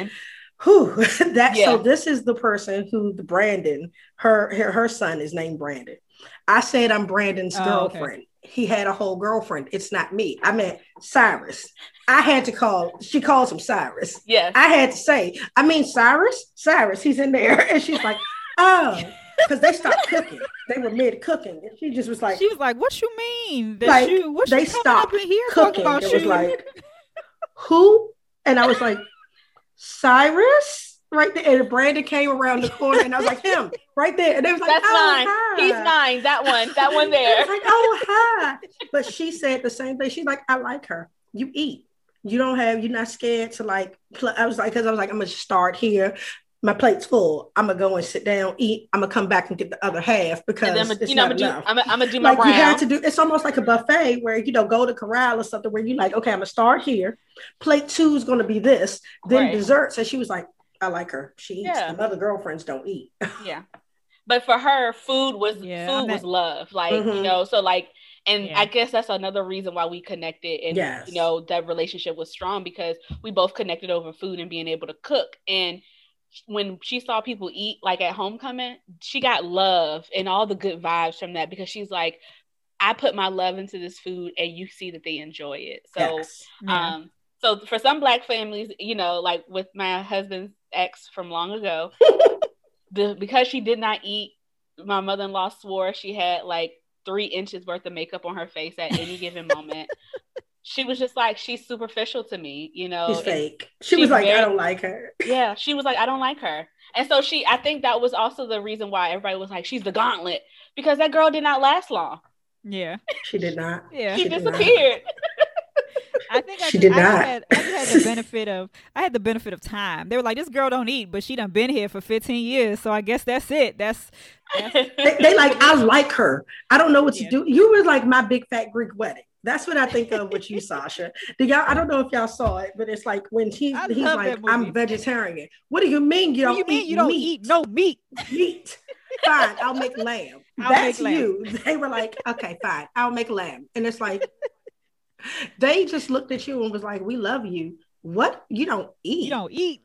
because so this is the person who the Brandon, her son is named Brandon. I said I'm Brandon's girlfriend. Okay. He had a whole girlfriend. It's not me. I meant Cyrus. I had to she calls him Cyrus. Yes. I had to say, Cyrus, he's in there. And she's like, oh, because they stopped cooking. They were mid cooking. And she just was like, what you mean? Like, they stopped up in here cooking. About it was like, who? And I was like, Cyrus? Right there, and Brandon came around the corner, and I was like, him, right there. And they was like, that's mine. Hi. He's mine. That one there. I was like, oh, hi. But she said the same thing. She's like, I like her. You eat. You're not scared to like, I was like, I'm going to start here. My plate's full. I'm going to go and sit down, eat. I'm going to come back and get the other half because I'm going to do my round. You had to do, it's almost like a buffet where, go to corral or something where you're like, okay, I'm going to start here. Plate 2 is going to be this, then desserts. And she was like, I like her. She eats. The other girlfriends don't eat. Yeah. But for her, food was love. Like, so like, and I guess that's another reason why we connected and, that relationship was strong because we both connected over food and being able to cook. And when she saw people eat like at homecoming, she got love and all the good vibes from that because she's like, I put my love into this food and you see that they enjoy it. So, so for some Black families, like with my husband's ex from long ago, because she did not eat, my mother-in-law swore she had like 3 inches worth of makeup on her face at any given moment. She was just like, she's superficial to me, She's fake. She was like, I don't like her. Yeah, she was like, I don't like her. And so I think that was also the reason why everybody was like, she's the gauntlet, because that girl did not last long. Yeah. She did not. Yeah. She disappeared. I think I had the benefit of time. They were like, this girl don't eat, but she done been here for 15 years. So I guess that's it. They like, I like her. I don't know what to do. You were like my big fat Greek wedding. That's what I think of with you, Sasha. I don't know if y'all saw it, but it's like when he's like, I'm vegetarian. What do you mean you don't eat no meat? Meat. Fine, I'll make lamb. That's you. They were like, okay, fine, I'll make lamb. And it's like, they just looked at you and was like, we love you. What? You don't eat? You don't eat.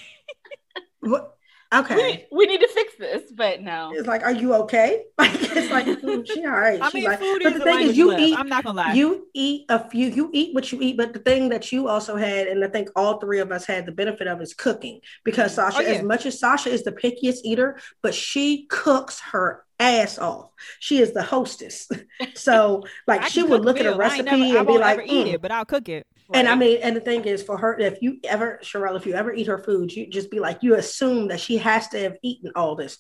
What? Okay. We need to fix this, but no. It's like, are you okay? Like, it's like, she all right. I mean, like, food but is the thing is, you eat. I'm not gonna lie. You eat what you eat. But the thing that you also had, and I think all 3 of us had the benefit of, is cooking. Because Sasha, as much as Sasha is the pickiest eater, but she cooks her ass off. She is the hostess. So like, she would look at a recipe and be like, eat it, but I'll cook it. Right. And I mean, and the thing is, for her, if you ever eat her food, you just be like, you assume that she has to have eaten all this. No,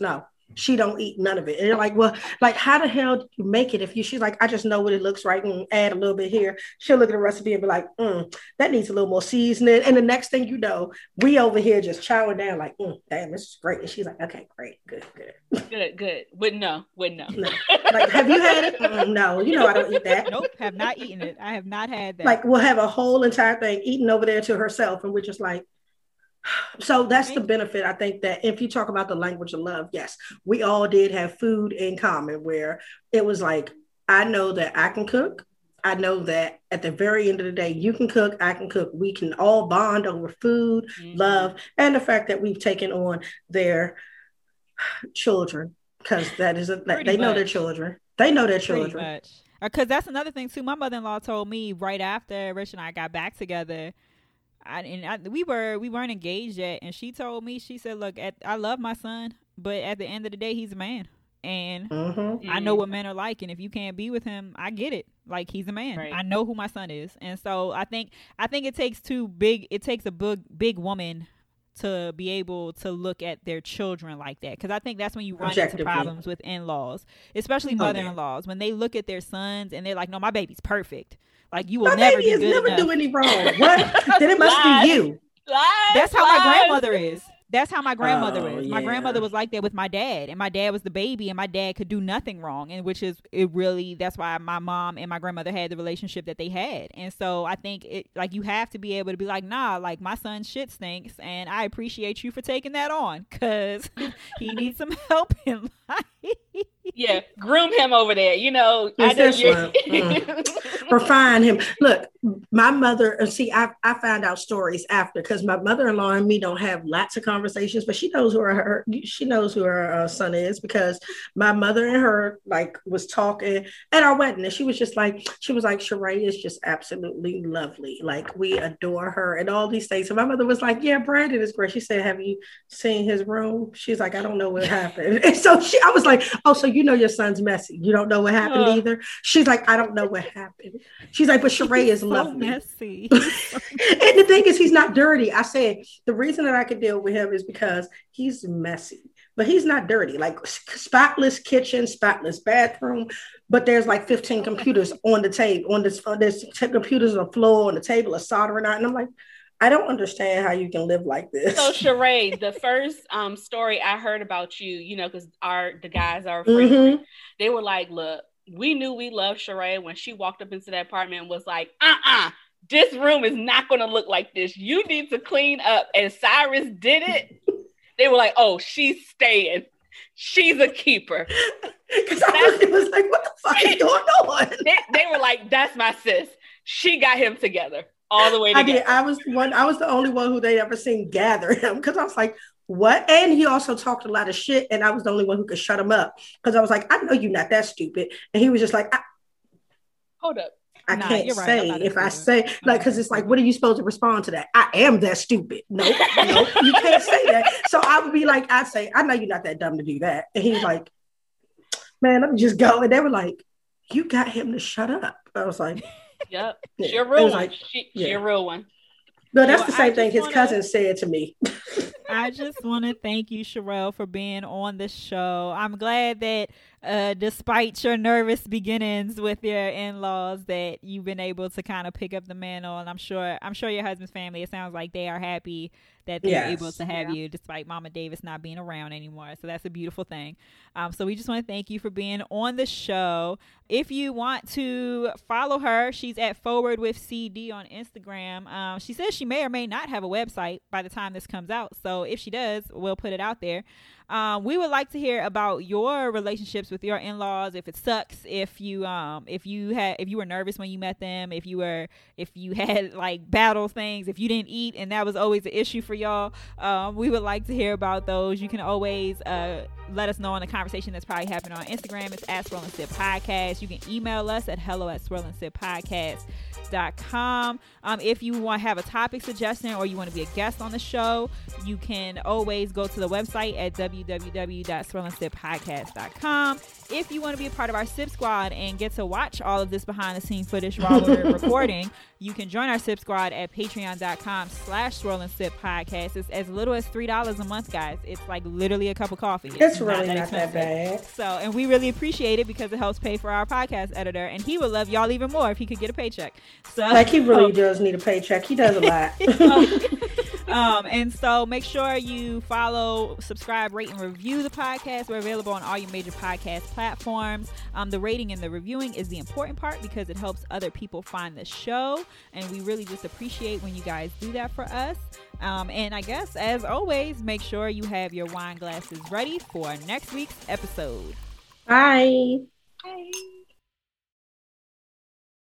she don't eat none of it. And you're like, well, like, how the hell do you make it? She's like, I just know what it looks right and add a little bit here. She'll look at the recipe and be like, that needs a little more seasoning. And the next thing you know, we over here just chowing down like, damn, this is great. And she's like, okay, great, good. Wouldn't know. No. Like, have you had it? No, I don't eat that. Nope, have not eaten it. I have not had that. Like, we'll have a whole entire thing eaten over there to herself. And we're just like, so that's the benefit. I think that if you talk about the language of love, yes, we all did have food in common where it was like, I know that I can cook. I know that at the very end of the day, you can cook, I can cook. We can all bond over food, love, and the fact that we've taken on their children, because they know their children. They know their children. Because that's another thing too. My mother-in-law told me right after Rich and I got back together, we weren't engaged yet, and she told me, she said, look, I love my son, but at the end of the day, he's a man, and I know what men are like, and if you can't be with him, I get it. Like, he's a man. Right. I know who my son is. And so I think it takes a big woman to be able to look at their children like that, because I think that's when you run into problems with in-laws, especially mother-in-laws, when they look at their sons and they're like, no, my baby's perfect. Like, you will never be good never enough. Do any wrong. What? Then it must be you. That's how my grandmother is. That's how my grandmother is. My grandmother was like that with my dad, and my dad was the baby, and my dad could do nothing wrong, and that's why my mom and my grandmother had the relationship that they had. And so I think you have to be able to be like, nah, like, my son's shit stinks, and I appreciate you for taking that on, because he needs some help in life. Yeah, groom him over there. Refine him. Look, my mother, I found out stories after, because my mother-in-law and me don't have lots of conversations, but she knows who her son is, because my mother and her was talking at our wedding, and she was like, Sheree is just absolutely lovely. Like, we adore her and all these things. And my mother was like, yeah, Brandon is great. She said, have you seen his room? She's like, I don't know what happened. And so I was like, oh, so you know your son's messy. You don't know what happened either? She's like, I don't know what happened. She's like, but Sheree is lovely. Messy. And the thing is, he's not dirty. I said, the reason that I could deal with him is because he's messy, but he's not dirty. Like, spotless kitchen, spotless bathroom, but there's like 15 computers on the table, there's computers on the floor, on the table, a soldering iron. And I'm like, I don't understand how you can live like this. So, Sheree, the first story I heard about you, because the guys are friends, they were like, look, we knew we loved Sheree when she walked up into that apartment and was like, this room is not going to look like this. You need to clean up. And Cyrus did it. They were like, oh, she's staying. She's a keeper. Because it was like, what the fuck is going on? They were like, that's my sis. She got him together. All the way together. I did. I was the only one who they ever seen gather him, because I was like, what? And he also talked a lot of shit, and I was the only one who could shut him up, because I was like, I know you're not that stupid. And he was just like, hold up. I can't say if I say, like, because it's like, what are you supposed to respond to that? I am that stupid. Nope, you can't say that. So I would be like, I'd say, I know you're not that dumb to do that. And he's like, man, let me just go. And they were like, you got him to shut up. I was like, yep, she's a real one. Like, she's a real one. No, that's the same thing his cousin said to me. I just want to thank you, Sherelle, for being on the show. I'm glad that despite your nervous beginnings with your in-laws, that you've been able to kind of pick up the mantle. And I'm sure your husband's family, it sounds like they are happy that they're able to have you, despite Mama Davis not being around anymore. So that's a beautiful thing. So we just want to thank you for being on the show. If you want to follow her, she's at Forward with CD on Instagram. She says she may or may not have a website by the time this comes out. So if she does, we'll put it out there. We would like to hear about your relationships with your in-laws. If it sucks, if you were nervous when you met them, if you had like battle things, if you didn't eat and that was always an issue for y'all. We would like to hear about those. You can always let us know in the conversation that's probably happening on Instagram. It's @SwirlAndSip Podcast. You can email us at hello@SwirlAndSip Podcast. swirlingsippodcast.com. If you want to have a topic suggestion or you want to be a guest on the show, you can always go to the website at www.swirlingsippodcast.com. If you want to be a part of our Sip Squad and get to watch all of this behind the scenes footage while we're recording, you can join our Sip Squad at patreon.com/swirlingsippodcast. It's as little as $3 a month, guys. It's like literally a cup of coffee. It's really not that bad. So, and we really appreciate it because it helps pay for our podcast editor, and he would love y'all even more if he could get a paycheck. So, like, he really does need a paycheck. He does a lot. And so make sure you follow, subscribe, rate, and review the podcast. We're available on all your major podcast platforms. The rating and the reviewing is the important part because it helps other people find the show, and we really just appreciate when you guys do that for us. And I guess, as always, make sure you have your wine glasses ready for next week's episode. Bye. Bye.